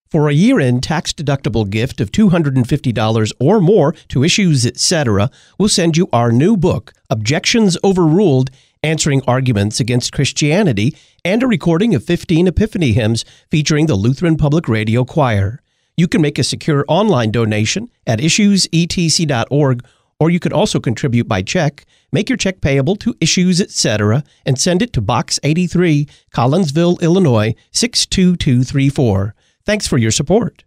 For a year-end tax-deductible gift of $250 or more to Issues Etc., we'll send you our new book, Objections Overruled, Answering Arguments Against Christianity, and a recording of 15 Epiphany hymns featuring the Lutheran Public Radio Choir. You can make a secure online donation at issuesetc.org, or you could also contribute by check. Make your check payable to Issues Etc. and send it to Box 83, Collinsville, Illinois, 62234. Thanks for your support.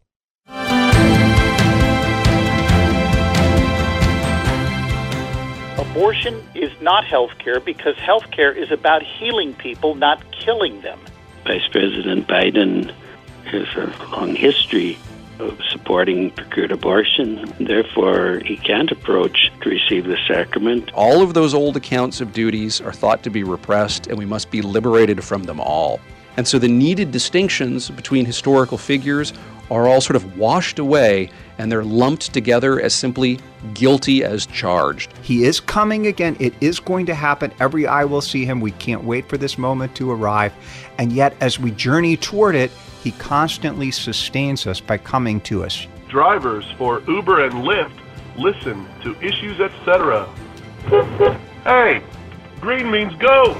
Abortion is not health care because health care is about healing people, not killing them. Vice President Biden has a long history of supporting procured abortion. Therefore, he can't approach to receive the sacrament. All of those old accounts of duties are thought to be repressed, and we must be liberated from them all. And so the needed distinctions between historical figures are all sort of washed away, and they're lumped together as simply guilty as charged. He is coming again. It is going to happen. Every eye will see him. We can't wait for this moment to arrive. And yet, as we journey toward it, he constantly sustains us by coming to us. Drivers for Uber and Lyft, listen to Issues Etc. Hey, green means go!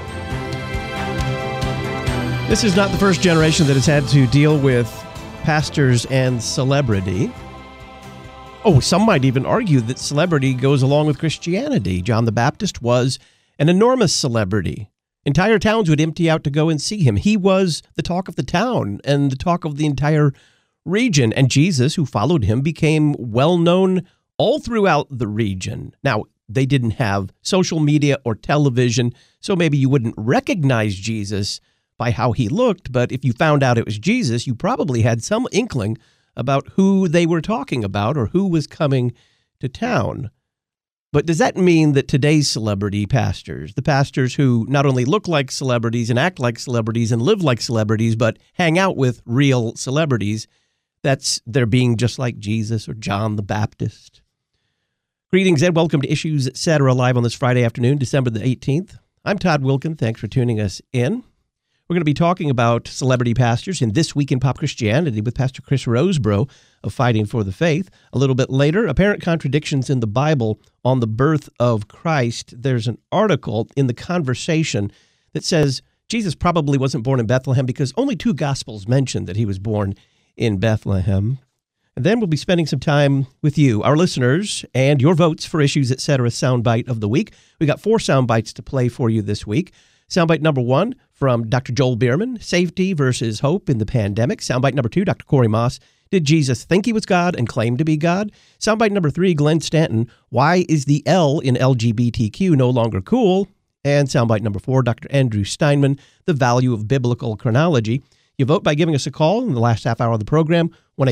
This is not the first generation that has had to deal with pastors and celebrity. Oh, some might even argue that celebrity goes along with Christianity. John the Baptist was an enormous celebrity. Entire towns would empty out to go and see him. He was the talk of the town and the talk of the entire region. And Jesus, who followed him, became well-known all throughout the region. Now, they didn't have social media or television, so maybe you wouldn't recognize Jesus by how he looked, but if you found out it was Jesus, you probably had some inkling about who they were talking about or who was coming to town. But does that mean that today's celebrity pastors, the pastors who not only look like celebrities and act like celebrities and live like celebrities, but hang out with real celebrities, they're being just like Jesus or John the Baptist? Greetings and welcome to Issues Etc. live on this Friday afternoon, December the 18th. I'm Todd Wilkin. Thanks for tuning us in. We're going to be talking about celebrity pastors in This Week in Pop Christianity with Pastor Chris Rosebrough of Fighting for the Faith. A little bit later, apparent contradictions in the Bible on the birth of Christ. There's an article in The Conversation that says Jesus probably wasn't born in Bethlehem because only 2 Gospels mention that he was born in Bethlehem. And then we'll be spending some time with you, our listeners, and your votes for Issues Etc. Soundbite of the Week. We got 4 soundbites to play for you this week. Soundbite number 1 from Dr. Joel Bierman, Safety versus Hope in the Pandemic. Soundbite number 2, Dr. Corey Moss, Did Jesus think he was God and claim to be God? Soundbite number 3, Glenn Stanton, Why is the L in LGBTQ no longer cool? And soundbite number 4, Dr. Andrew Steinman, The Value of Biblical Chronology. You vote by giving us a call in the last half hour of the program,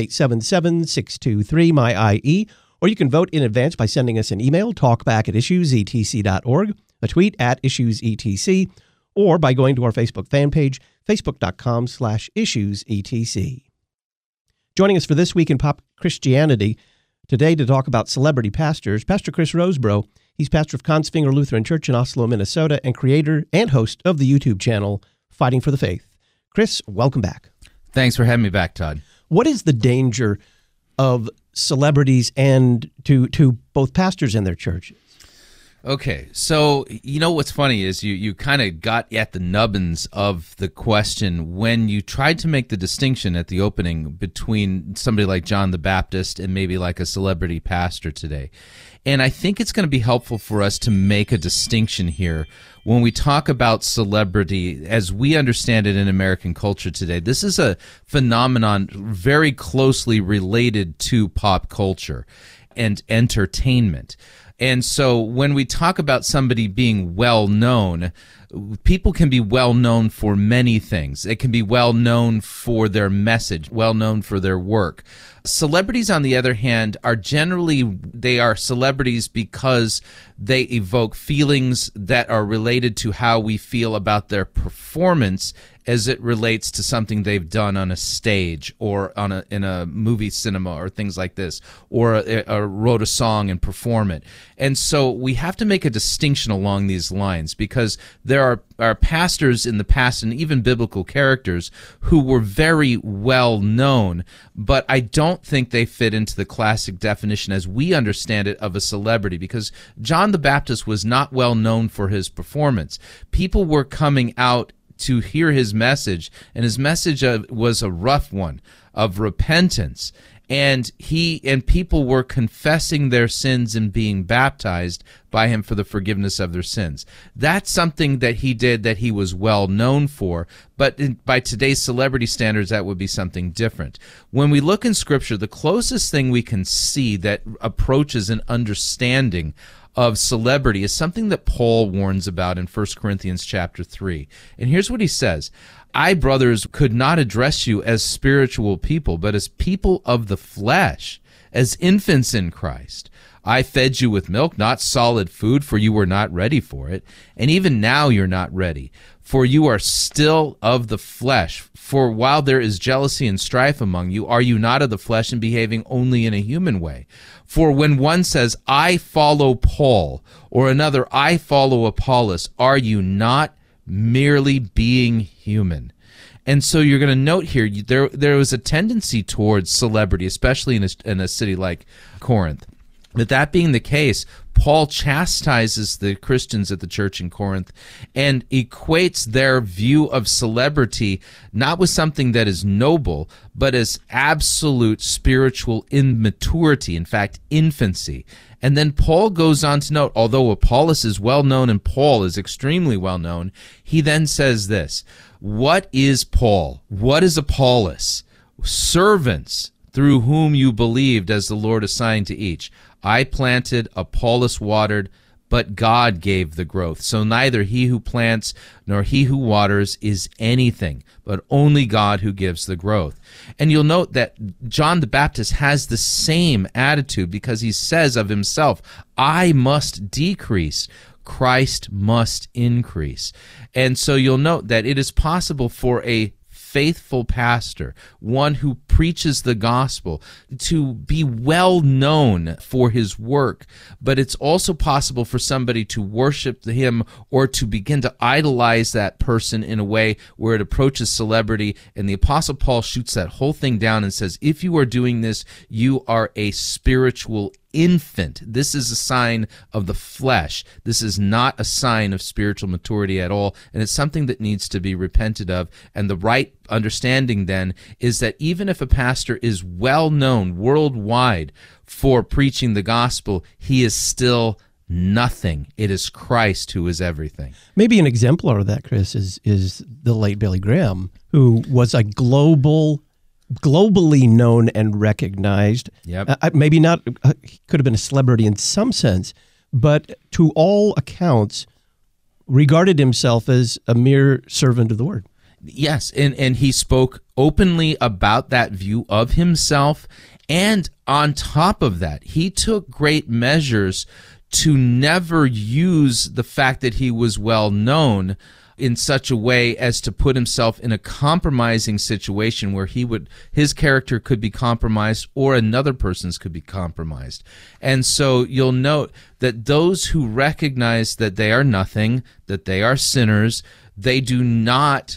1-877-623-MY-IE, or you can vote in advance by sending us an email, talkback@issuesetc.org, a tweet @issuesetc, or by going to our Facebook fan page, facebook.com/issuesetc. Joining us for This Week in Pop Christianity today to talk about celebrity pastors, Pastor Chris Rosebrough. He's pastor of Kongsvinger Lutheran Church in Oslo, Minnesota, and creator and host of the YouTube channel Fighting for the Faith. Chris, welcome back. Thanks for having me back, Todd. What is the danger of celebrities and to both pastors and their churches? Okay, so you know what's funny is you kind of got at the nubbins of the question when you tried to make the distinction at the opening between somebody like John the Baptist and maybe like a celebrity pastor today. And I think it's going to be helpful for us to make a distinction here when we talk about celebrity as we understand it in American culture today. This is a phenomenon very closely related to pop culture and entertainment. And so when we talk about somebody being well known, people can be well known for many things. It can be well known for their message, well known for their work. Celebrities, on the other hand, are they are celebrities because they evoke feelings that are related to how we feel about their performance as it relates to something they've done on a stage or in a movie cinema or things like this, or wrote a song and perform it. And so we have to make a distinction along these lines, because there are pastors in the past and even biblical characters who were very well known, but I don't think they fit into the classic definition as we understand it of a celebrity, because John the Baptist was not well known for his performance. People were coming out to hear his message, and his message was a rough one of repentance. And people were confessing their sins and being baptized by him for the forgiveness of their sins. That's something that he did that he was well known for, but by today's celebrity standards, that would be something different. When we look in Scripture, the closest thing we can see that approaches an understanding of celebrity is something that Paul warns about in 1 Corinthians chapter 3. And here's what he says: I, brothers, could not address you as spiritual people, but as people of the flesh, as infants in Christ. I fed you with milk, not solid food, for you were not ready for it. And even now you're not ready, for you are still of the flesh. For while there is jealousy and strife among you, are you not of the flesh and behaving only in a human way? For when one says, I follow Paul, or another, I follow Apollos, are you not merely being human? And so you're going to note here, there was a tendency towards celebrity, especially in a city like Corinth. But that being the case, Paul chastises the Christians at the church in Corinth and equates their view of celebrity not with something that is noble, but as absolute spiritual immaturity, in fact, infancy. And then Paul goes on to note, although Apollos is well known and Paul is extremely well known, he then says this: what is Paul? What is Apollos? Servants through whom you believed, as the Lord assigned to each. I planted, Apollos watered, but God gave the growth. So neither he who plants nor he who waters is anything, but only God who gives the growth. And you'll note that John the Baptist has the same attitude, because he says of himself, I must decrease, Christ must increase. And so you'll note that it is possible for a faithful pastor, one who preaches the gospel, to be well known for his work, but it's also possible for somebody to worship him or to begin to idolize that person in a way where it approaches celebrity. And the Apostle Paul shoots that whole thing down and says, if you are doing this, you are a spiritual infant. This is a sign of the flesh. This is not a sign of spiritual maturity at all, and it's something that needs to be repented of. And the right understanding then is that even if a pastor is well known worldwide for preaching the gospel, he is still nothing. It is Christ who is everything. Maybe an exemplar of that, Chris, is the late Billy Graham, who was a globally known and recognized. Yep. Maybe not, could have been a celebrity in some sense, but to all accounts, regarded himself as a mere servant of the word. Yes, and he spoke openly about that view of himself, and on top of that, he took great measures to never use the fact that he was well known in such a way as to put himself in a compromising situation where his character could be compromised or another person's could be compromised. And so you'll note that those who recognize that they are nothing, that they are sinners, they don't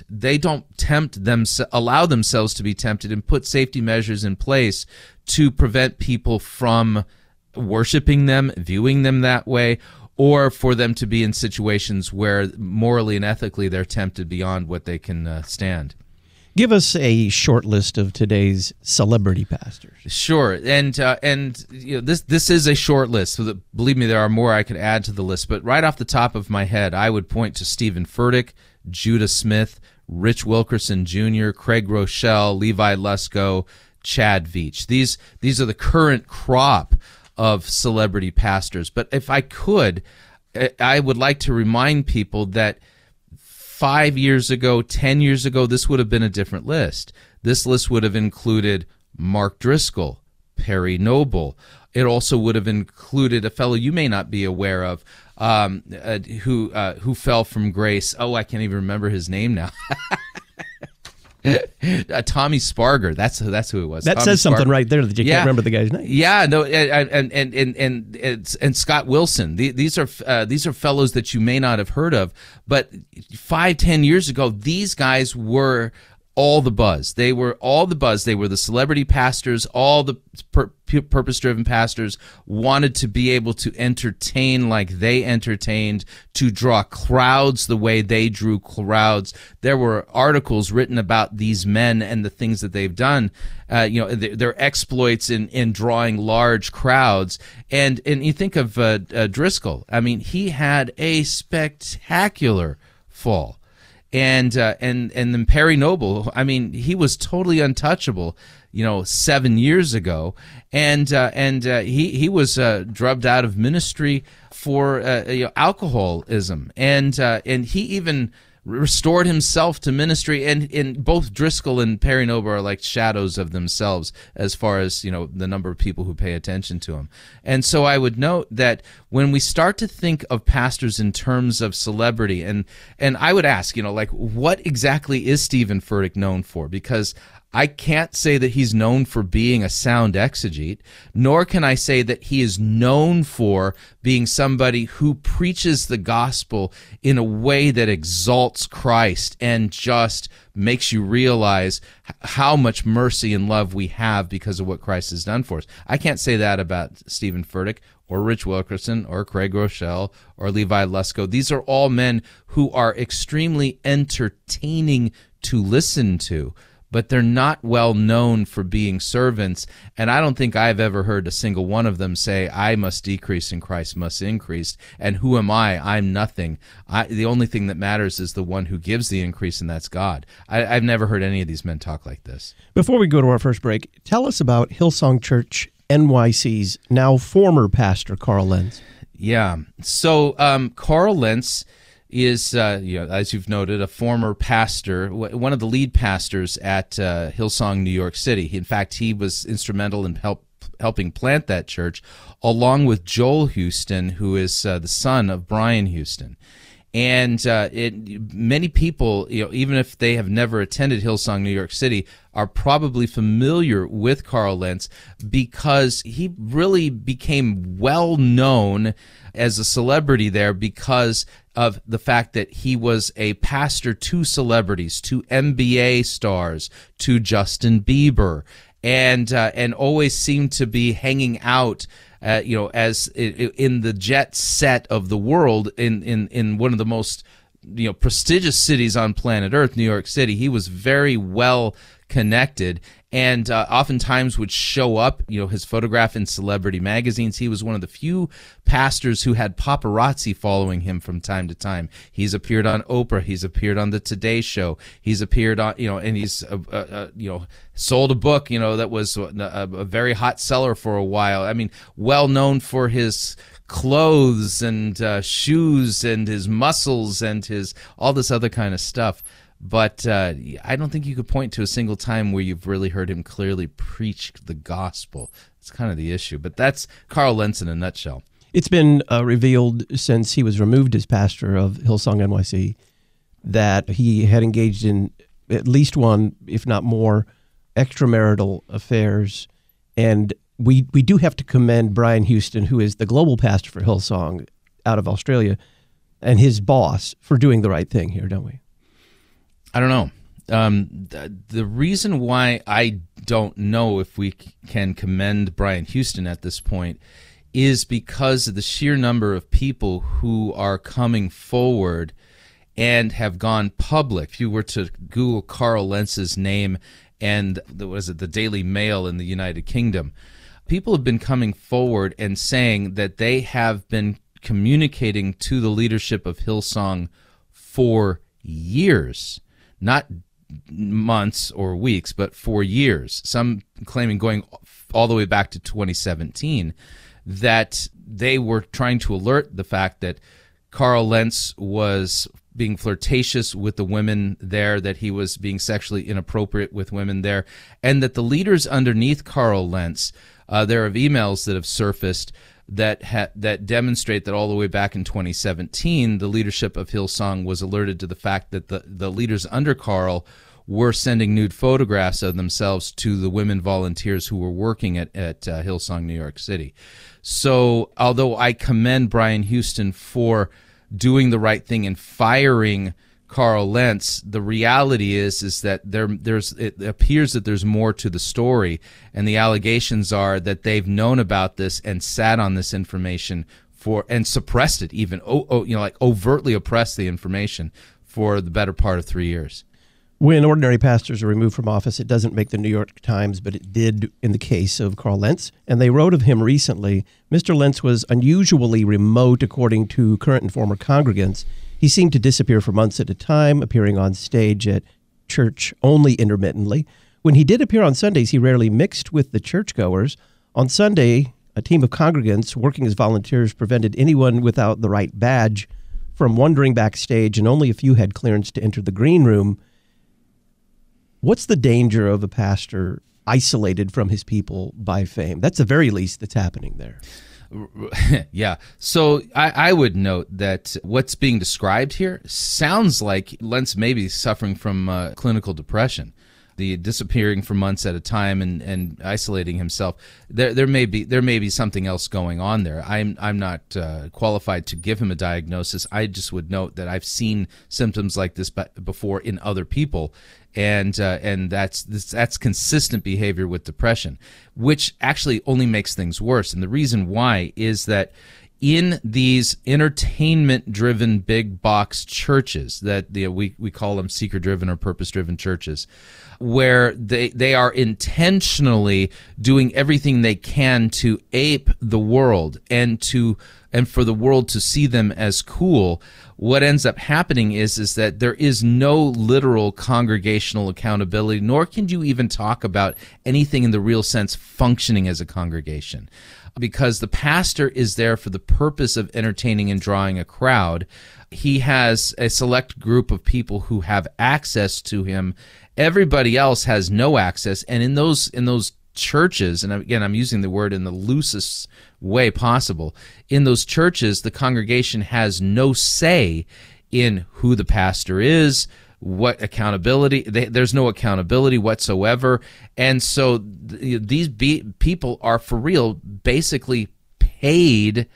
allow themselves to be tempted and put safety measures in place to prevent people from worshiping them, viewing them that way, or for them to be in situations where morally and ethically they're tempted beyond what they can stand. Give us a short list of today's celebrity pastors. Sure, and you know, this is a short list. So believe me, there are more I could add to the list. But right off the top of my head, I would point to Stephen Furtick, Judah Smith, Rich Wilkerson Jr., Craig Rochelle, Levi Lusko, Chad Veach. These are the current crop of celebrity pastors. But if I could, I would like to remind people that 5 years ago, 10 years ago, this would have been a different list. This list would have included Mark Driscoll, Perry Noble. It also would have included a fellow you may not be aware of, who fell from grace. Oh, I can't even remember his name now. Tommy Sparger. That's who it was. That Tommy says something Sparger. right there that you can't remember the guy's name. Yeah, no, and Scott Wilson. These are fellows that you may not have heard of, but 5-10 years ago, these guys were all the buzz. They were all the buzz. They were the celebrity pastors. All the purpose-driven pastors wanted to be able to entertain like they entertained, to draw crowds the way they drew crowds. There were articles written about these men and the things that they've done, their exploits in drawing large crowds. And you think of Driscoll. I mean, he had a spectacular fall. And then Perry Noble, I mean, he was totally untouchable, 7 years ago, and he was drubbed out of ministry for alcoholism, and he even restored himself to ministry, and both Driscoll and Perry Noble are like shadows of themselves as far as the number of people who pay attention to him. And so I would note that when we start to think of pastors in terms of celebrity, and I would ask, what exactly is Stephen Furtick known for? Because I can't say that he's known for being a sound exegete, nor can I say that he is known for being somebody who preaches the gospel in a way that exalts Christ and just makes you realize how much mercy and love we have because of what Christ has done for us. I can't say that about Stephen Furtick or Rich Wilkerson or Craig Rochelle or Levi Lusko. These are all men who are extremely entertaining to listen to, but they're not well known for being servants, and I don't think I've ever heard a single one of them say, I must decrease and Christ must increase, and who am I? I'm nothing. The only thing that matters is the one who gives the increase, and that's God. I've never heard any of these men talk like this. Before we go to our first break, tell us about Hillsong Church NYC's now former pastor, Carl Lentz. Yeah, so Carl Lentz is, as you've noted, a former pastor, one of the lead pastors at Hillsong New York City. In fact, he was instrumental in helping plant that church, along with Joel Houston, who is the son of Brian Houston. And many people, even if they have never attended Hillsong New York City, are probably familiar with Carl Lentz because he really became well known as a celebrity there because of the fact that he was a pastor to celebrities, to NBA stars, to Justin Bieber, and always seemed to be hanging out as in the jet set of the world in one of the most prestigious cities on planet Earth, New York City. He was very well connected and oftentimes would show up, his photograph in celebrity magazines. He was one of the few pastors who had paparazzi following him from time to time. He's appeared on Oprah. He's appeared on the Today Show. He's appeared on, and he's, sold a book, that was a very hot seller for a while. I mean, well known for his clothes and shoes and his muscles and his all this other kind of stuff. But I don't think you could point to a single time where you've really heard him clearly preach the gospel. It's kind of the issue. But that's Carl Lentz in a nutshell. It's been revealed since he was removed as pastor of Hillsong NYC that he had engaged in at least one, if not more, extramarital affairs. And we do have to commend Brian Houston, who is the global pastor for Hillsong out of Australia, and his boss for doing the right thing here, don't we? I don't know. The reason why I don't know if we can commend Brian Houston at this point is because of the sheer number of people who are coming forward and have gone public. If you were to Google Carl Lentz's name and the Daily Mail in the United Kingdom, people have been coming forward and saying that they have been communicating to the leadership of Hillsong for years. Not months or weeks, but for years. Some claiming going all the way back to 2017 that they were trying to alert the fact that Carl Lentz was being flirtatious with the women there, that he was being sexually inappropriate with women there, and that the leaders underneath Carl Lentz, there are emails that have surfaced that demonstrate that all the way back in 2017, the leadership of Hillsong was alerted to the fact that the leaders under Carl were sending nude photographs of themselves to the women volunteers who were working at Hillsong, New York City. So although I commend Brian Houston for doing the right thing and firing Carl Lentz, the reality is that it appears that there's more to the story, and the allegations are that they've known about this and sat on this information and suppressed it, even like overtly oppressed the information for the better part of 3 years. When ordinary pastors are removed from office, it doesn't make the New York Times, but it did in the case of Carl Lentz. And they wrote of him recently, Mr. Lentz was unusually remote, according to current and former congregants. He seemed to disappear for months at a time, appearing on stage at church only intermittently. When he did appear on Sundays, he rarely mixed with the churchgoers. On Sunday, a team of congregants working as volunteers prevented anyone without the right badge from wandering backstage, and only a few had clearance to enter the green room. What's the danger of a pastor isolated from his people by fame? That's the very least that's happening there. Yeah. So I would note that what's being described here sounds like Lentz may be suffering from clinical depression. The disappearing for months at a time and isolating himself. There may be something else going on there. I'm not qualified to give him a diagnosis. I just would note that I've seen symptoms like this before in other people, and that's consistent behavior with depression, which actually only makes things worse. And the reason why is that in these entertainment-driven big box churches that we call them seeker-driven or purpose-driven churches, where they are intentionally doing everything they can to ape the world and for the world to see them as cool, what ends up happening is that there is no literal congregational accountability, nor can you even talk about anything in the real sense functioning as a congregation. Because the pastor is there for the purpose of entertaining and drawing a crowd. He has a select group of people who have access to him. Everybody else has no access. And in those churches, and again, I'm using the word in the loosest way possible, in those churches, the congregation has no say in who the pastor is, what accountability, there's no accountability whatsoever. And so these people are for real basically paid,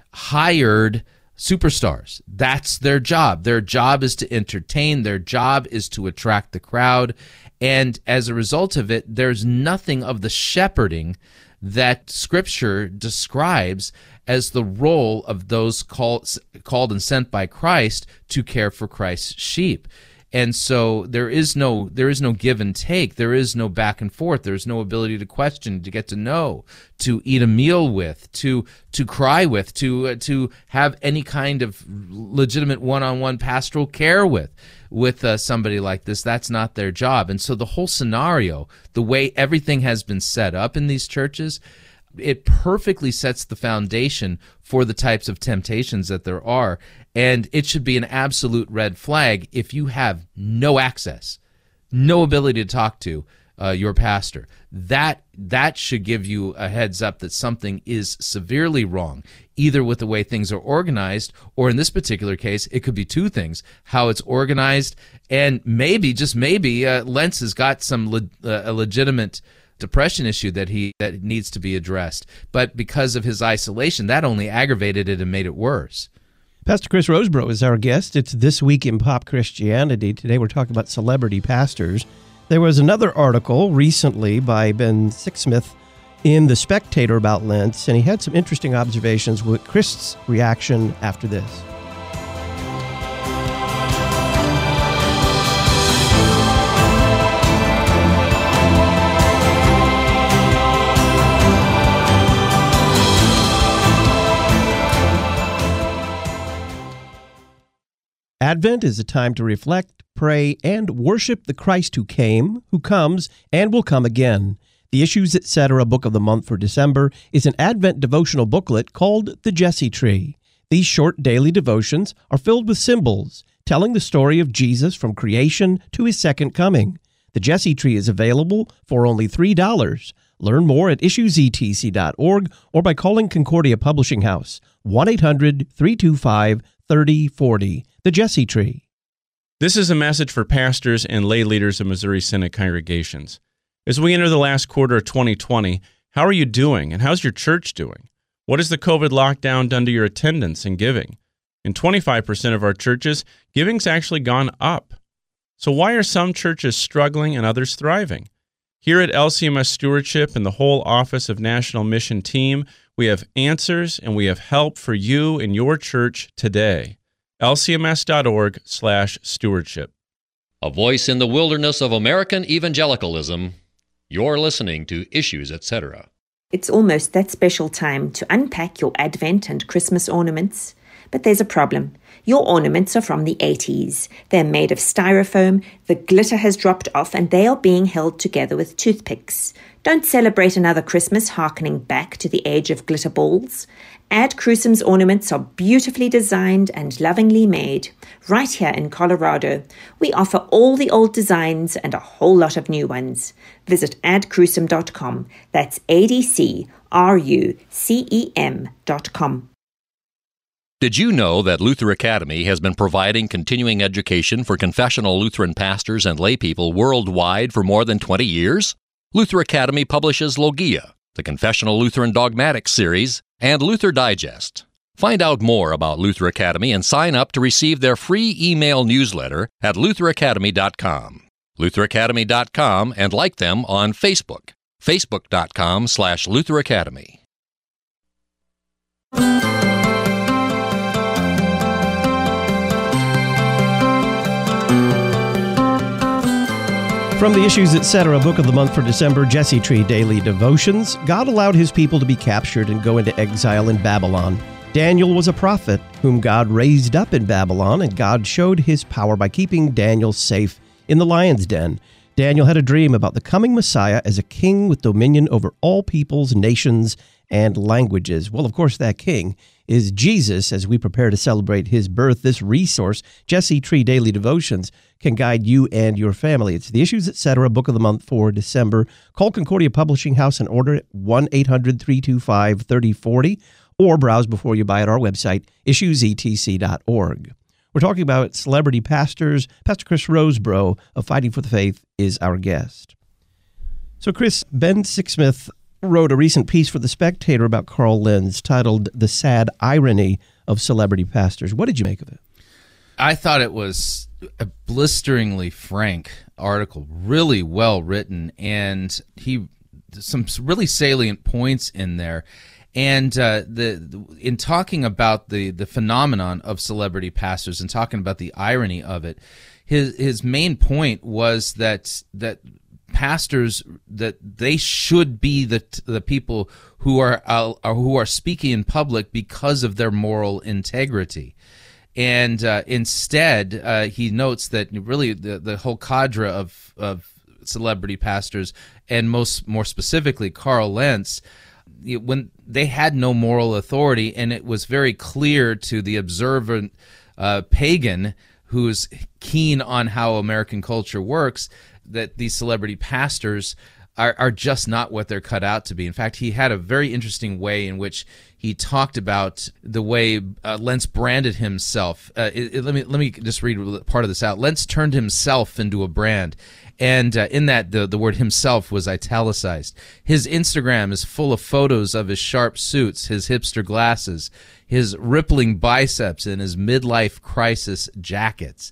hired superstars. That's their job. Their job is to entertain. Their job is to attract the crowd. And as a result of it, there's nothing of the shepherding that Scripture describes as the role of those called and sent by Christ to care for Christ's sheep. And so there is no give and take. There is no back and forth. There's no ability to question, to get to know, to eat a meal with, to cry with, to have any kind of legitimate one-on-one pastoral care with somebody like this. That's not their job. And so the whole scenario, the way everything has been set up in these churches, it perfectly sets the foundation for the types of temptations that there are. And it should be an absolute red flag if you have no access, no ability to talk to your pastor. That should give you a heads up that something is severely wrong, either with the way things are organized, or in this particular case, it could be two things: how it's organized, and maybe, just maybe, Lentz has got a legitimate depression issue that needs to be addressed. But because of his isolation, that only aggravated it and made it worse. Pastor Chris Rosebrough is our guest. It's This Week in Pop Christianity. Today we're talking about celebrity pastors. There was another article recently by Ben Sixsmith in The Spectator about Lentz, and he had some interesting observations with Chris's reaction after this. Advent is a time to reflect, pray, and worship the Christ who came, who comes, and will come again. The Issues Etc. Book of the Month for December is an Advent devotional booklet called The Jesse Tree. These short daily devotions are filled with symbols, telling the story of Jesus from creation to his second coming. The Jesse Tree is available for only $3. Learn more at issuesetc.org or by calling Concordia Publishing House, 1-800-325-3040. The Jesse Tree. This is a message for pastors and lay leaders of Missouri Synod congregations. As we enter the last quarter of 2020, how are you doing, and how's your church doing? What has the COVID lockdown done to your attendance and giving? In 25% of our churches, giving's actually gone up. So why are some churches struggling and others thriving? Here at LCMS Stewardship and the whole Office of National Mission team, we have answers and we have help for you and your church today. lcms.org/stewardship. A voice in the wilderness of American evangelicalism. You're listening to Issues, Etc. It's almost that special time to unpack your Advent and Christmas ornaments. But there's a problem. Your ornaments are from the 80s. They're made of styrofoam, the glitter has dropped off, and they are being held together with toothpicks. Don't celebrate another Christmas harkening back to the age of glitter balls. Ad Crucem's ornaments are beautifully designed and lovingly made. Right here in Colorado, we offer all the old designs and a whole lot of new ones. Visit adcrucem.com. That's ADCRUCEM.com. Did you know that Luther Academy has been providing continuing education for confessional Lutheran pastors and laypeople worldwide for more than 20 years? Luther Academy publishes Logia, the Confessional Lutheran Dogmatics series, and Luther Digest. Find out more about Luther Academy and sign up to receive their free email newsletter at lutheracademy.com. lutheracademy.com, and like them on Facebook, facebook.com/Luther Academy. From the Issues Etc. Book of the Month for December, Jesse Tree Daily Devotions, God allowed his people to be captured and go into exile in Babylon. Daniel was a prophet whom God raised up in Babylon, and God showed his power by keeping Daniel safe in the lion's den. Daniel had a dream about the coming Messiah as a king with dominion over all peoples, nations, and languages. Well, of course, that king is Jesus. As we prepare to celebrate his birth, this resource, Jesse Tree Daily Devotions, can guide you and your family. It's the Issues Etc. Book of the Month for December. Call Concordia Publishing House and order it 1-800-325-3040, or browse before you buy at our website, issuesetc.org. We're talking about celebrity pastors. Pastor Chris Rosebrough of Fighting for the Faith is our guest. So, Chris, Ben Sixsmith wrote a recent piece for The Spectator about Carl Lentz titled The Sad Irony of Celebrity Pastors. What did you make of it? I thought it was a blisteringly frank article, really well written, and some really salient points in there. And in talking about the phenomenon of celebrity pastors and talking about the irony of it, his main point was that pastors, that they should be the people who are speaking in public because of their moral integrity. And instead, he notes that really the whole cadre of celebrity pastors, and more specifically Carl Lentz, when they had no moral authority, and it was very clear to the observant pagan who's keen on how American culture works that these celebrity pastors are just not what they're cut out to be. In fact, he had a very interesting way in which he talked about the way Lentz branded himself. Let me just read part of this out. Lentz turned himself into a brand. And in that, the word himself was italicized. His Instagram is full of photos of his sharp suits, his hipster glasses, his rippling biceps, and his midlife crisis jackets.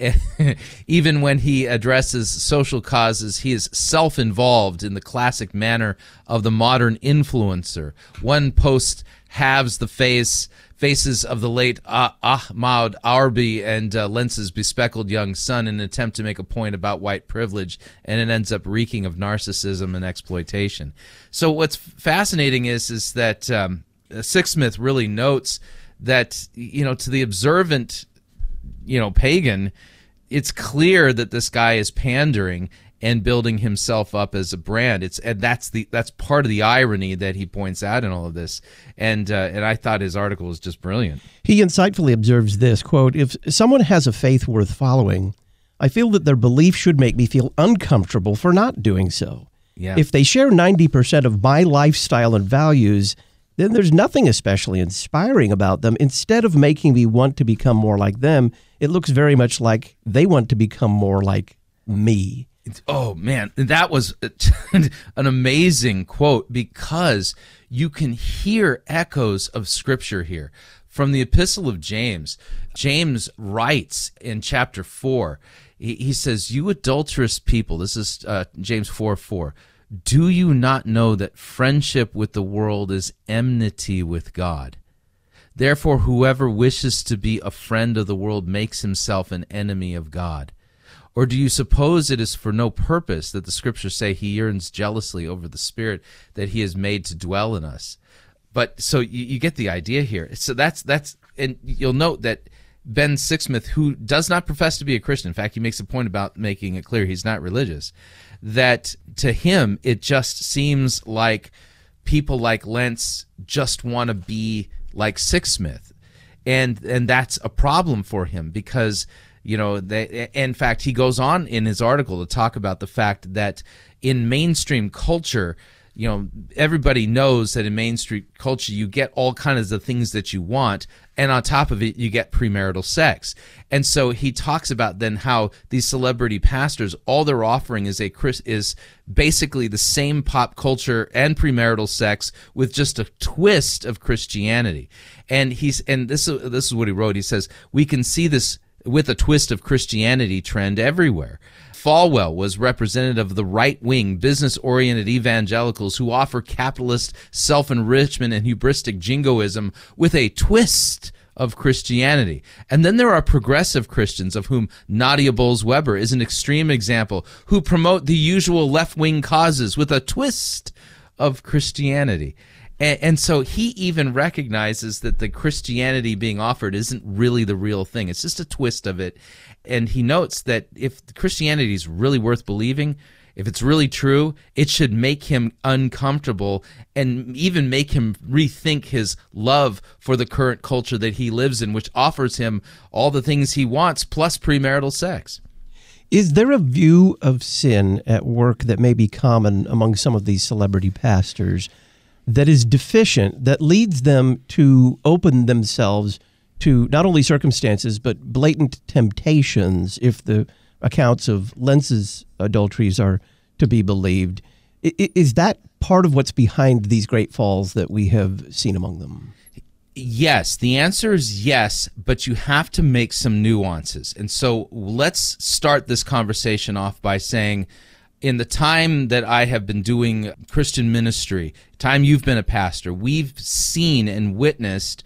Even when he addresses social causes, he is self-involved in the classic manner of the modern influencer. One post halves the faces of the late Ahmaud Arbery and Lentz's bespectacled young son in an attempt to make a point about white privilege, and it ends up reeking of narcissism and exploitation. So what's fascinating is that Sixsmith really notes that, to the observant, pagan, it's clear that this guy is pandering and building himself up as a brand. That's part of the irony that he points out in all of this. And I thought his article was just brilliant. He insightfully observes this, quote, "If someone has a faith worth following, I feel that their belief should make me feel uncomfortable for not doing so. Yeah. If they share 90% of my lifestyle and values, then there's nothing especially inspiring about them. Instead of making me want to become more like them, it looks very much like they want to become more like me. Oh, man, that was an amazing quote, because you can hear echoes of Scripture here. From the Epistle of James, James writes in chapter 4, he says, "You adulterous people," this is James 4:4, "do you not know that friendship with the world is enmity with God? Therefore, whoever wishes to be a friend of the world makes himself an enemy of God. Or do you suppose it is for no purpose that the Scriptures say he yearns jealously over the Spirit that he has made to dwell in us?" But so you get the idea here. So that's and you'll note that Ben Sixsmith, who does not profess to be a Christian, in fact, he makes a point about making it clear he's not religious, that to him it just seems like people like Lentz just want to be like Sixsmith, and that's a problem for him, because in fact, he goes on in his article to talk about the fact that in mainstream culture, everybody knows that in mainstream culture you get all kinds of things that you want, and on top of it you get premarital sex. And so he talks about then how these celebrity pastors, all they're offering is basically the same pop culture and premarital sex with just a twist of Christianity. And this is what he wrote. He says, "We can see this with a twist of Christianity trend everywhere. Falwell was representative of the right-wing, business-oriented evangelicals who offer capitalist self-enrichment and hubristic jingoism with a twist of Christianity. And then there are progressive Christians, of whom Nadia Bolz-Weber is an extreme example, who promote the usual left-wing causes with a twist of Christianity." And so he even recognizes that the Christianity being offered isn't really the real thing. It's just a twist of it. And he notes that if Christianity is really worth believing, if it's really true, it should make him uncomfortable and even make him rethink his love for the current culture that he lives in, which offers him all the things he wants, plus premarital sex. Is there a view of sin at work that may be common among some of these celebrity pastors that is deficient, that leads them to open themselves to not only circumstances, but blatant temptations, if the accounts of Lentz's adulteries are to be believed? Is that part of what's behind these great falls that we have seen among them? Yes, the answer is yes, but you have to make some nuances. And so let's start this conversation off by saying, in the time that I have been doing Christian ministry, time you've been a pastor, we've seen and witnessed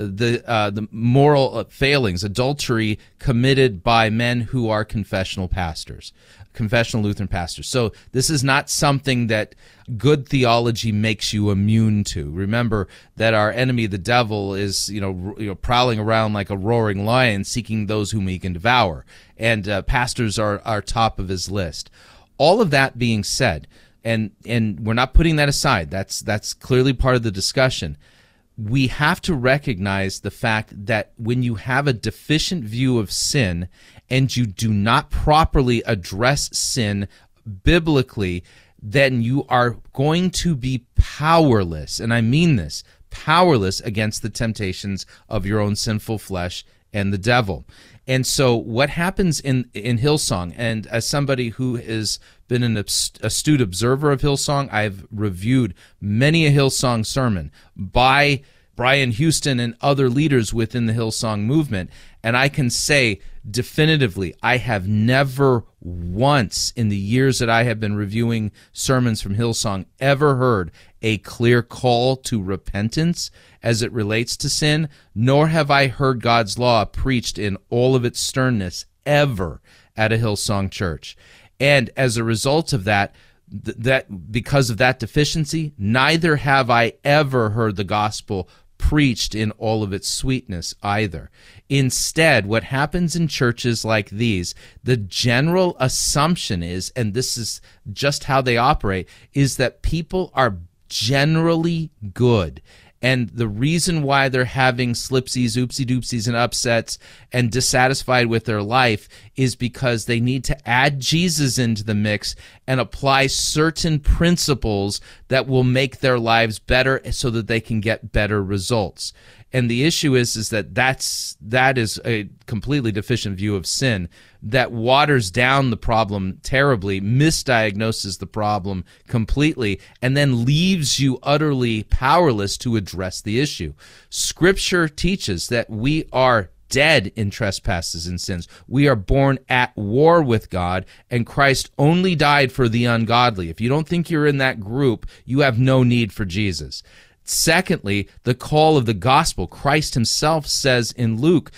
the moral failings, adultery committed by men who are confessional pastors, confessional Lutheran pastors. So this is not something that good theology makes you immune to. Remember that our enemy, the devil, is prowling around like a roaring lion, seeking those whom he can devour, and pastors are top of his list. All of that being said, and we're not putting that aside, that's clearly part of the discussion, we have to recognize the fact that when you have a deficient view of sin and you do not properly address sin biblically, then you are going to be powerless, and I mean this, powerless against the temptations of your own sinful flesh and the devil. And so what happens in Hillsong, and as somebody who has been an astute observer of Hillsong, I've reviewed many a Hillsong sermon by Brian Houston and other leaders within the Hillsong movement, and I can say definitively, I have never once in the years that I have been reviewing sermons from Hillsong ever heard a clear call to repentance as it relates to sin, nor have I heard God's law preached in all of its sternness ever at a Hillsong church. And as a result of that, because of that deficiency, neither have I ever heard the gospel preached in all of its sweetness either. Instead, what happens in churches like these, the general assumption is, and this is just how they operate, is that people are generally good And the reason why they're having slipsies, oopsie-doopsies, and upsets and dissatisfied with their life is because they need to add Jesus into the mix and apply certain principles that will make their lives better so that they can get better results. And the issue is that is a completely deficient view of sin that waters down the problem terribly, misdiagnoses the problem completely, and then leaves you utterly powerless to address the issue. Scripture teaches that we are dead in trespasses and sins. We are born at war with God, and Christ only died for the ungodly. If you don't think you're in that group, you have no need for Jesus. Secondly, the call of the gospel. Christ himself says in Luke,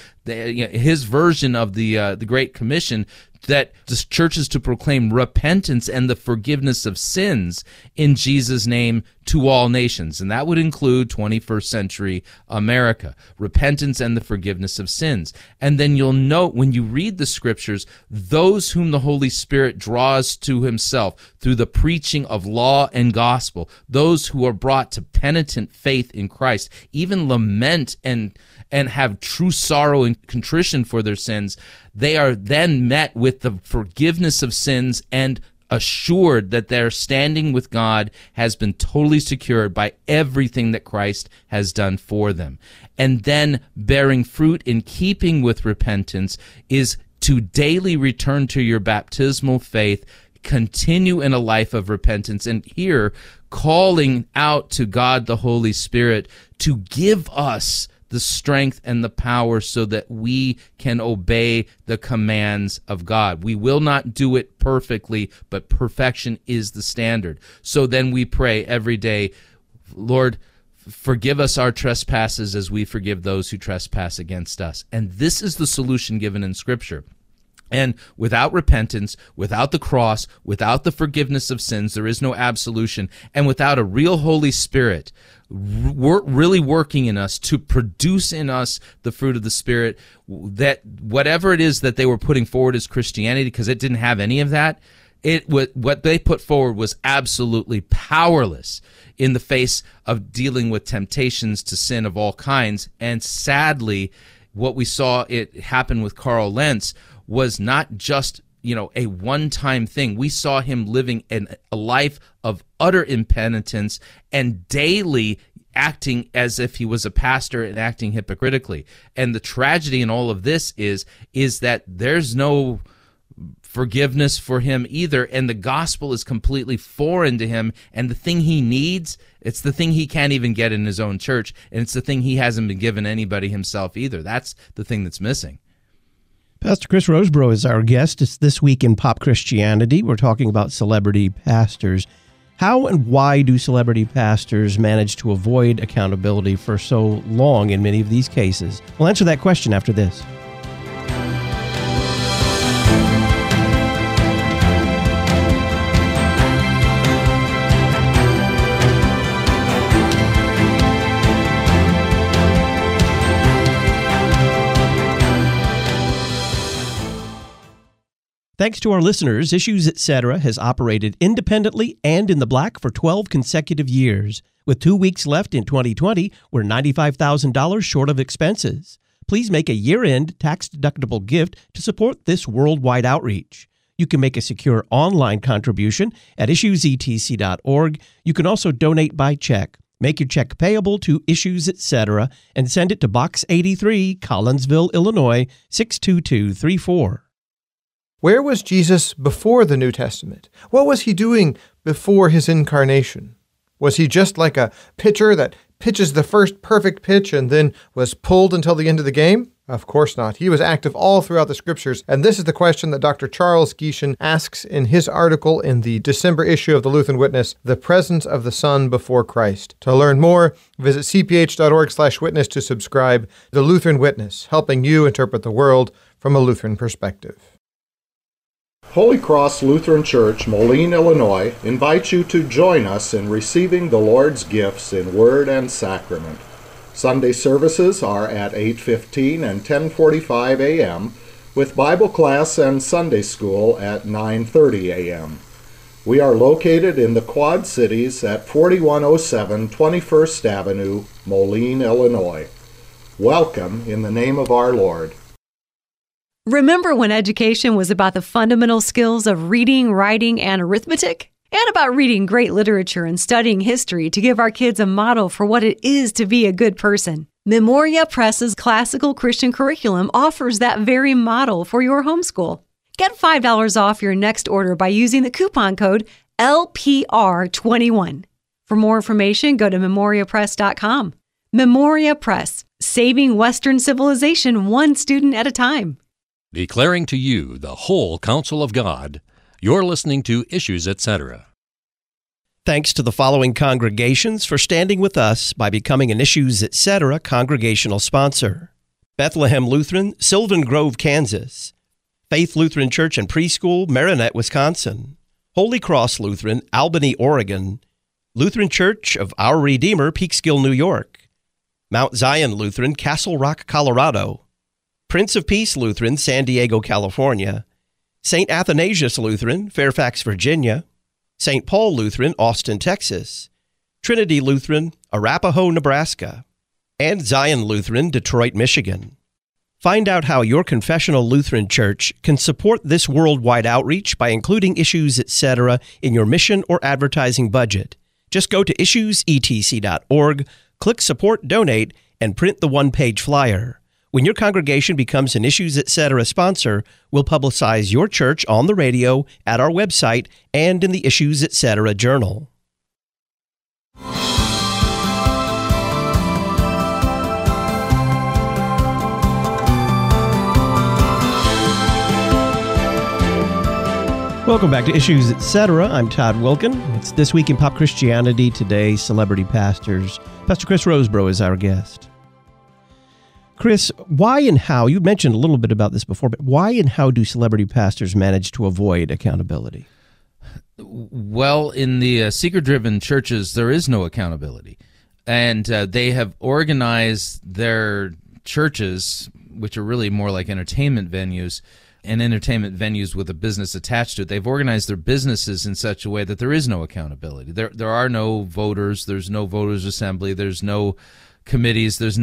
his version of the Great Commission, that the church is to proclaim repentance and the forgiveness of sins in Jesus' name to all nations. And that would include 21st century America. Repentance and the forgiveness of sins. And then you'll note when you read the scriptures, those whom the Holy Spirit draws to himself through the preaching of law and gospel, those who are brought to penitent faith in Christ, even lament and have true sorrow and contrition for their sins, they are then met with the forgiveness of sins and assured that their standing with God has been totally secured by everything that Christ has done for them. And then bearing fruit in keeping with repentance is to daily return to your baptismal faith, continue in a life of repentance, and here calling out to God the Holy Spirit to give us the strength and the power so that we can obey the commands of God. We will not do it perfectly, but perfection is the standard. So then we pray every day, Lord, forgive us our trespasses as we forgive those who trespass against us. And this is the solution given in Scripture. And without repentance, without the cross, without the forgiveness of sins, there is no absolution. And without a real Holy Spirit really working in us to produce in us the fruit of the Spirit, that whatever it is that they were putting forward as Christianity, because it didn't have any of that, what they put forward was absolutely powerless in the face of dealing with temptations to sin of all kinds. And sadly, what we saw it happen with Carl Lentz was not just, a one-time thing. We saw him living a life of utter impenitence and daily acting as if he was a pastor and acting hypocritically. And the tragedy in all of this is that there's no forgiveness for him either, and the gospel is completely foreign to him, and the thing he needs, it's the thing he can't even get in his own church, and it's the thing he hasn't been given anybody himself either. That's the thing that's missing. Pastor Chris Rosebrough is our guest. It's This Week in Pop Christianity. We're talking about celebrity pastors. How and why do celebrity pastors manage to avoid accountability for so long in many of these cases? We'll answer that question after this. Thanks to our listeners, Issues Etc. has operated independently and in the black for 12 consecutive years. With 2 weeks left in 2020, we're $95,000 short of expenses. Please make a year-end tax-deductible gift to support this worldwide outreach. You can make a secure online contribution at issuesetc.org. You can also donate by check. Make your check payable to Issues Etc. and send it to Box 83, Collinsville, Illinois, 62234. Where was Jesus before the New Testament? What was he doing before his incarnation? Was he just like a pitcher that pitches the first perfect pitch and then was pulled until the end of the game? Of course not. He was active all throughout the Scriptures, and this is the question that Dr. Charles Gieshen asks in his article in the December issue of the Lutheran Witness, The Presence of the Son Before Christ. To learn more, visit cph.org/witness to subscribe. The Lutheran Witness, helping you interpret the world from a Lutheran perspective. Holy Cross Lutheran Church, Moline, Illinois, invites you to join us in receiving the Lord's gifts in word and sacrament. Sunday services are at 8:15 and 10:45 a.m., with Bible class and Sunday school at 9:30 a.m. We are located in the Quad Cities at 4107 21st Avenue, Moline, Illinois. Welcome in the name of our Lord. Remember when education was about the fundamental skills of reading, writing, and arithmetic? And about reading great literature and studying history to give our kids a model for what it is to be a good person. Memoria Press's classical Christian curriculum offers that very model for your homeschool. Get $5 off your next order by using the coupon code LPR21. For more information, go to memoriapress.com. Memoria Press, saving Western civilization one student at a time. Declaring to you the whole counsel of God, you're listening to Issues, Etc. Thanks to the following congregations for standing with us by becoming an Issues, Etc. congregational sponsor: Bethlehem Lutheran, Sylvan Grove, Kansas; Faith Lutheran Church and Preschool, Marinette, Wisconsin; Holy Cross Lutheran, Albany, Oregon; Lutheran Church of Our Redeemer, Peekskill, New York; Mount Zion Lutheran, Castle Rock, Colorado; Prince of Peace Lutheran, San Diego, California; St. Athanasius Lutheran, Fairfax, Virginia; St. Paul Lutheran, Austin, Texas; Trinity Lutheran, Arapahoe, Nebraska; and Zion Lutheran, Detroit, Michigan. Find out how your confessional Lutheran church can support this worldwide outreach by including Issues, Etc. in your mission or advertising budget. Just go to issuesetc.org, click Support Donate, and print the one-page flyer. When your congregation becomes an Issues, Etc. sponsor, we'll publicize your church on the radio, at our website, and in the Issues, Etc. journal. Welcome back to Issues, Etc. I'm Todd Wilkin. It's This Week in Pop Christianity. Today, celebrity pastors. Pastor Chris Rosebrough is our guest. Chris, why and how, you mentioned a little bit about this before, but why and how do celebrity pastors manage to avoid accountability? Well, in the seeker-driven churches, there is no accountability. And they have organized their churches, which are really more like entertainment venues, and entertainment venues with a business attached to it. They've organized their businesses in such a way that there is no accountability. There are no voters. There's no voters' assembly. There's no committees. There's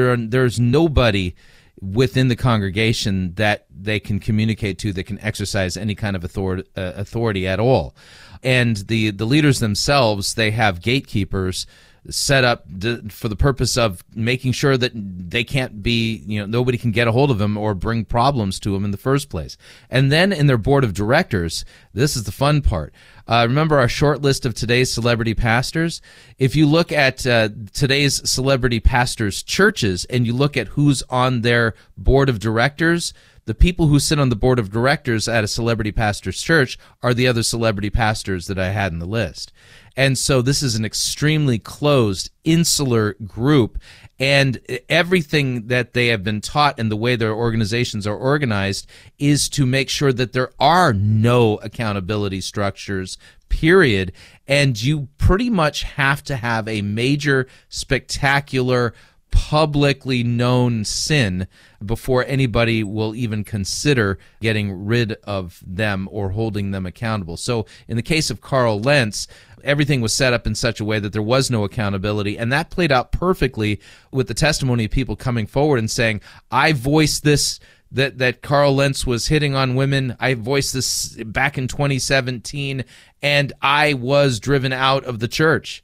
nobody within the congregation that they can communicate to, that can exercise any kind of authority at all. And the leaders themselves, they have gatekeepers set up for the purpose of making sure that they can't be, nobody can get a hold of them or bring problems to them in the first place. And then in their board of directors, this is the fun part. Remember our short list of today's celebrity pastors? If you look at today's celebrity pastors' churches and you look at who's on their board of directors, the people who sit on the board of directors at a celebrity pastor's church are the other celebrity pastors that I had in the list. And so this is an extremely closed, insular group, and everything that they have been taught and the way their organizations are organized is to make sure that there are no accountability structures, period. And you pretty much have to have a major, spectacular, publicly known sin before anybody will even consider getting rid of them or holding them accountable. So in the case of Carl Lentz, everything was set up in such a way that there was no accountability, and that played out perfectly with the testimony of people coming forward and saying, I voiced this, that Carl Lentz was hitting on women. I voiced this back in 2017, and I was driven out of the church.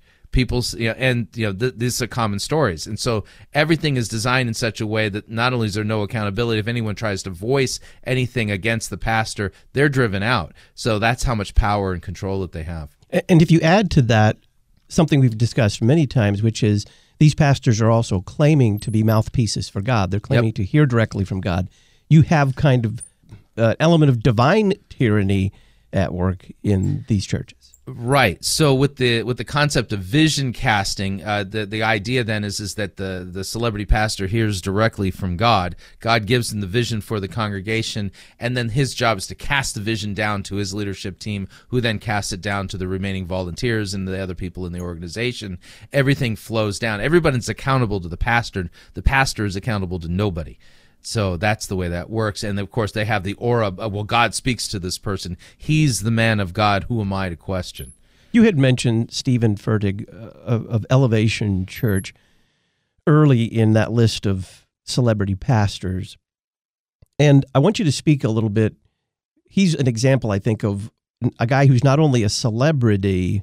These are common stories. And so everything is designed in such a way that not only is there no accountability, if anyone tries to voice anything against the pastor, they're driven out. So that's how much power and control that they have. And if you add to that something we've discussed many times, which is these pastors are also claiming to be mouthpieces for God. They're claiming to hear directly from God. You have kind of an element of divine tyranny at work in these churches. Right. So with the concept of vision casting, the idea then is that the celebrity pastor hears directly from God. God gives him the vision for the congregation, and then his job is to cast the vision down to his leadership team, who then casts it down to the remaining volunteers and the other people in the organization. Everything flows down. Everybody's accountable to the pastor. The pastor is accountable to nobody. So that's the way that works. And of course, they have the aura of, well, God speaks to this person. He's the man of God. Who am I to question? You had mentioned Stephen Furtick of Elevation Church early in that list of celebrity pastors. And I want you to speak a little bit. He's an example, I think, of a guy who's not only a celebrity,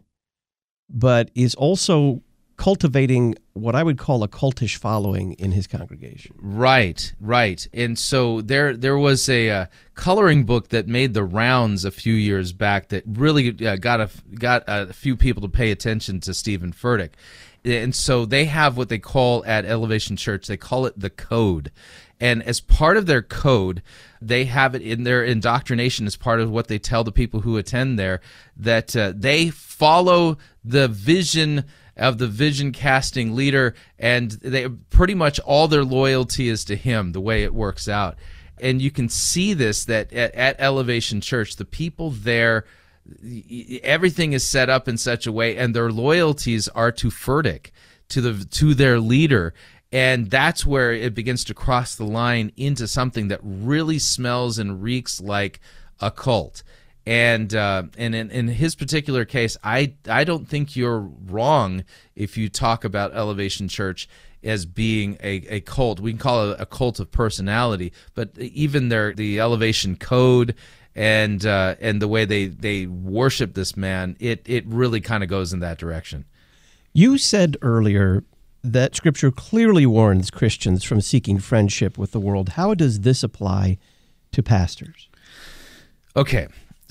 but is also cultivating what I would call a cultish following in his congregation. Right. And so there was a coloring book that made the rounds a few years back that really got a few people to pay attention to Stephen Furtick. And so they have what they call at Elevation Church, they call it the Code. And as part of their code, they have it in their indoctrination as part of what they tell the people who attend there, that they follow the vision of the vision casting leader, and they pretty much all their loyalty is to him, the way it works out. And you can see this, that at Elevation Church, the people there, everything is set up in such a way, and their loyalties are to Furtick, to their leader. And that's where it begins to cross the line into something that really smells and reeks like a cult. And in his particular case, I don't think you're wrong if you talk about Elevation Church as being a cult. We can call it a cult of personality, but even the Elevation Code and the way they worship this man, it really kind of goes in that direction. You said earlier that Scripture clearly warns Christians from seeking friendship with the world. How does this apply to pastors? Okay.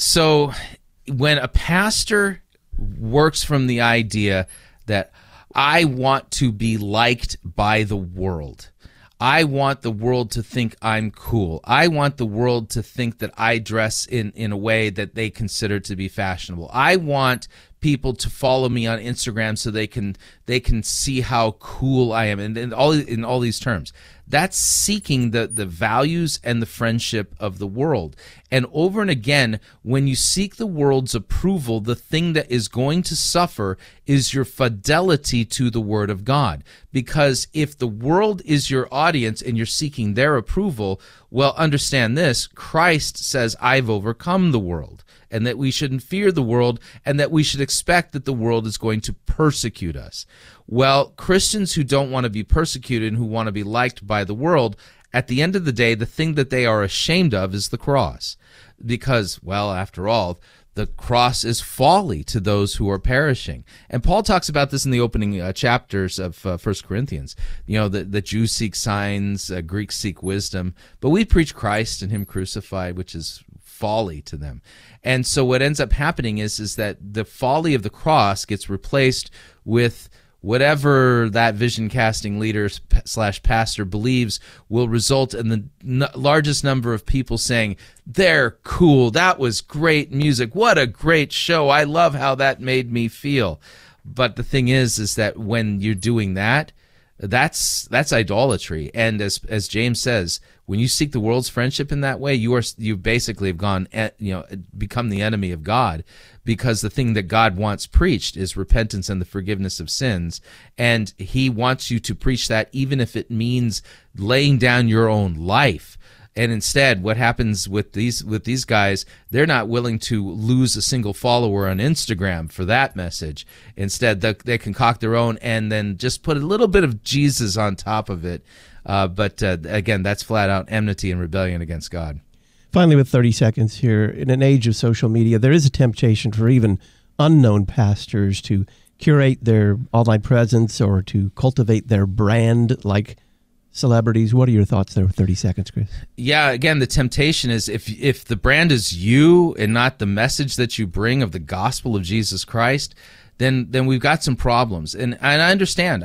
So when a pastor works from the idea that I want to be liked by the world, I want the world to think I'm cool, I want the world to think that I dress in a way that they consider to be fashionable, I want people to follow me on Instagram so they can see how cool I am, and in all these terms. That's seeking the values and the friendship of the world. And over and again, when you seek the world's approval, the thing that is going to suffer is your fidelity to the Word of God. Because if the world is your audience and you're seeking their approval, well, understand this, Christ says, I've overcome the world, and that we shouldn't fear the world, and that we should expect that the world is going to persecute us. Well, Christians who don't want to be persecuted and who want to be liked by the world, at the end of the day, the thing that they are ashamed of is the cross. Because, well, after all, the cross is folly to those who are perishing. And Paul talks about this in the opening chapters of 1 Corinthians. You know, the Jews seek signs, Greeks seek wisdom, but we preach Christ and Him crucified, which is folly to them. And so what ends up happening is that the folly of the cross gets replaced with whatever that vision casting leader / pastor believes will result in the largest number of people saying, they're cool, that was great music, what a great show, I love how that made me feel. But the thing is that when you're doing that, that's idolatry. And as James says, when you seek the world's friendship in that way, you basically have gone, become the enemy of God, because the thing that God wants preached is repentance and the forgiveness of sins, and He wants you to preach that even if it means laying down your own life. And instead, what happens with these guys, they're not willing to lose a single follower on Instagram for that message. Instead, they concoct their own and then just put a little bit of Jesus on top of it. But again, that's flat out enmity and rebellion against God. Finally, with 30 seconds here, in an age of social media, there is a temptation for even unknown pastors to curate their online presence or to cultivate their brand like celebrities. What are your thoughts there with 30 seconds, Chris? Yeah, again, the temptation is if the brand is you and not the message that you bring of the gospel of Jesus Christ, then we've got some problems. And I understand.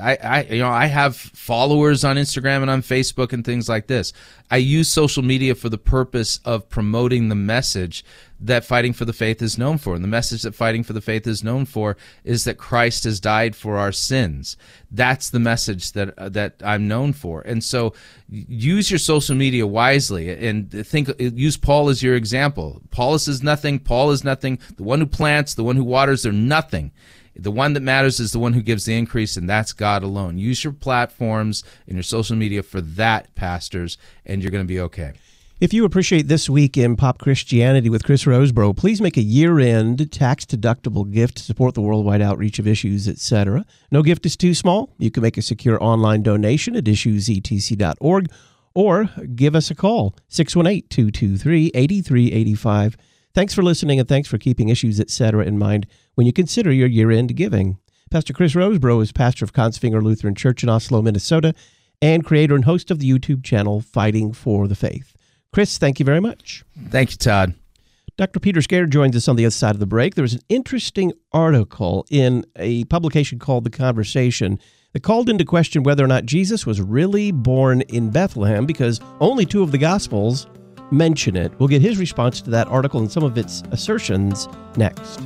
I have followers on Instagram and on Facebook and things like this. I use social media for the purpose of promoting the message that Fighting for the Faith is known for. And the message that Fighting for the Faith is known for is that Christ has died for our sins. That's the message that I'm known for. And so use your social media wisely and use Paul as your example. Apollos is nothing. Paul is nothing. The one who plants, the one who waters, they're nothing. The one that matters is the one who gives the increase, and that's God alone. Use your platforms and your social media for that, pastors, and you're going to be okay. If you appreciate This Week in Pop Christianity with Chris Rosebrough, please make a year-end tax-deductible gift to support the worldwide outreach of Issues, etc. No gift is too small. You can make a secure online donation at issuesetc.org or give us a call, 618-223-8385. Thanks for listening, and thanks for keeping Issues, etc. in mind when you consider your year-end giving. Pastor Chris Rosebrough is pastor of Kongsvinger Lutheran Church in Oslo, Minnesota, and creator and host of the YouTube channel Fighting for the Faith. Chris, thank you very much. Thank you, Todd. Dr. Peter Scared joins us on the other side of the break. There was an interesting article in a publication called The Conversation that called into question whether or not Jesus was really born in Bethlehem, because only 2 of the Gospels mention it. We'll get his response to that article and some of its assertions next.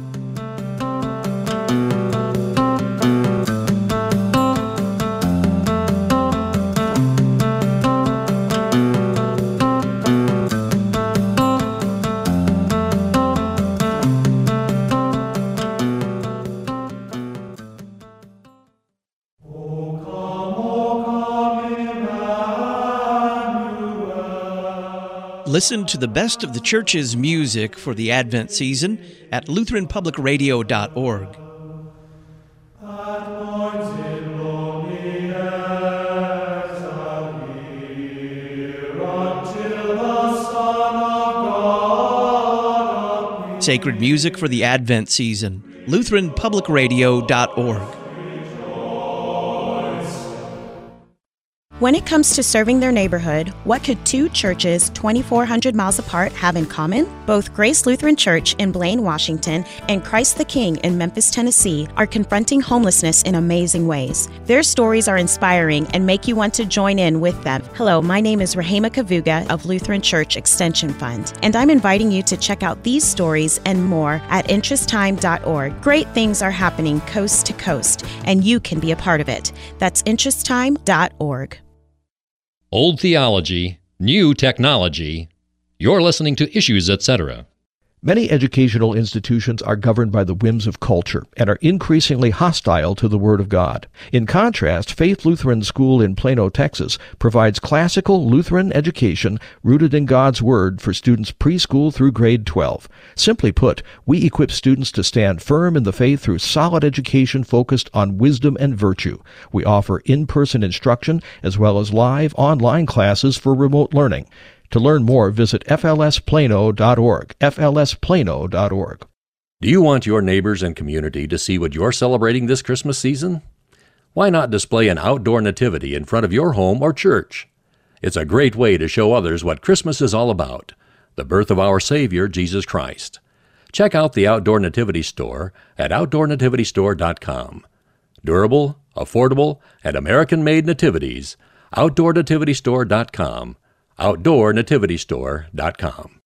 Listen to the best of the church's music for the Advent season at LutheranPublicRadio.org. Sacred music for the Advent season, LutheranPublicRadio.org. When it comes to serving their neighborhood, what could 2 churches 2,400 miles apart have in common? Both Grace Lutheran Church in Blaine, Washington, and Christ the King in Memphis, Tennessee, are confronting homelessness in amazing ways. Their stories are inspiring and make you want to join in with them. Hello, my name is Rahema Kavuga of Lutheran Church Extension Fund, and I'm inviting you to check out these stories and more at interesttime.org. Great things are happening coast to coast, and you can be a part of it. That's interesttime.org. Old theology, new technology. You're listening to Issues, etc. Many educational institutions are governed by the whims of culture and are increasingly hostile to the Word of God. In contrast, Faith Lutheran School in Plano, Texas, provides classical Lutheran education rooted in God's Word for students preschool through grade 12. Simply put, we equip students to stand firm in the faith through solid education focused on wisdom and virtue. We offer in-person instruction as well as live online classes for remote learning. To learn more, visit flsplano.org, flsplano.org. Do you want your neighbors and community to see what you're celebrating this Christmas season? Why not display an outdoor nativity in front of your home or church? It's a great way to show others what Christmas is all about, the birth of our Savior, Jesus Christ. Check out the Outdoor Nativity Store at OutdoorNativityStore.com. Durable, affordable, and American-made nativities, OutdoorNativityStore.com. OutdoorNativityStore.com.